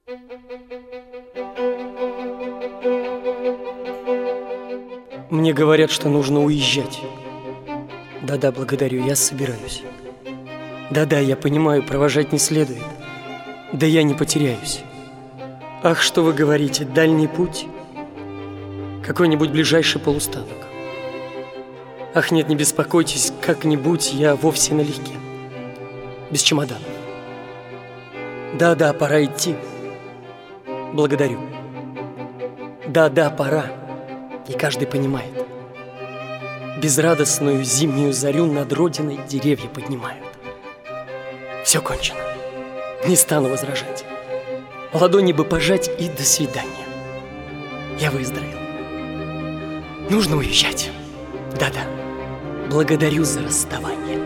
Мне говорят, что нужно уезжать. Да-да, благодарю, я собираюсь. Да-да, я понимаю, провожать не следует. Да я не потеряюсь. Ах, что вы говорите, дальний путь? Какой-нибудь ближайший полустанок. Ах, нет, не беспокойтесь, как-нибудь я вовсе налегке. Без чемоданов. Да-да, пора идти. Благодарю. Да-да, пора. И каждый понимает. Безрадостную зимнюю зарю над родиной деревья поднимают. Все кончено. Не стану возражать. Ладони бы пожать и до свидания. Я выздоровел. Нужно уезжать. Да-да. Благодарю за расставание.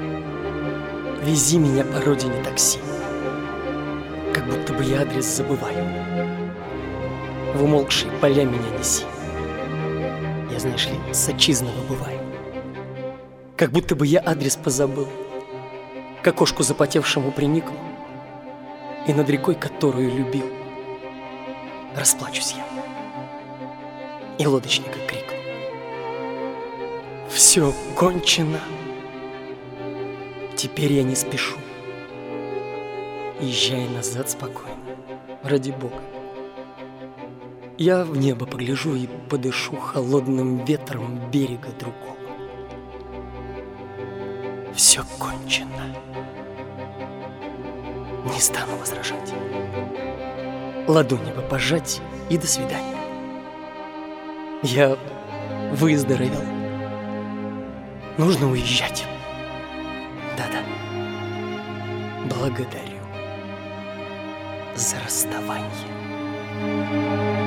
Вези меня по родине такси. Как будто бы я адрес забываю. В умолкшие поля меня неси. Я, знаешь ли, с отчизного бываю. Как будто бы я адрес позабыл. К окошку запотевшему приникну, и над рекой, которую любил, расплачусь я, и лодочника крикну: все кончено. Теперь я не спешу. Езжай назад спокойно, ради Бога. Я в небо погляжу и подышу холодным ветром берега другого. Все кончено. Не стану возражать. Ладони бы пожать и до свидания. Я выздоровел. Нужно уезжать. Да-да. Благодарю за расставание.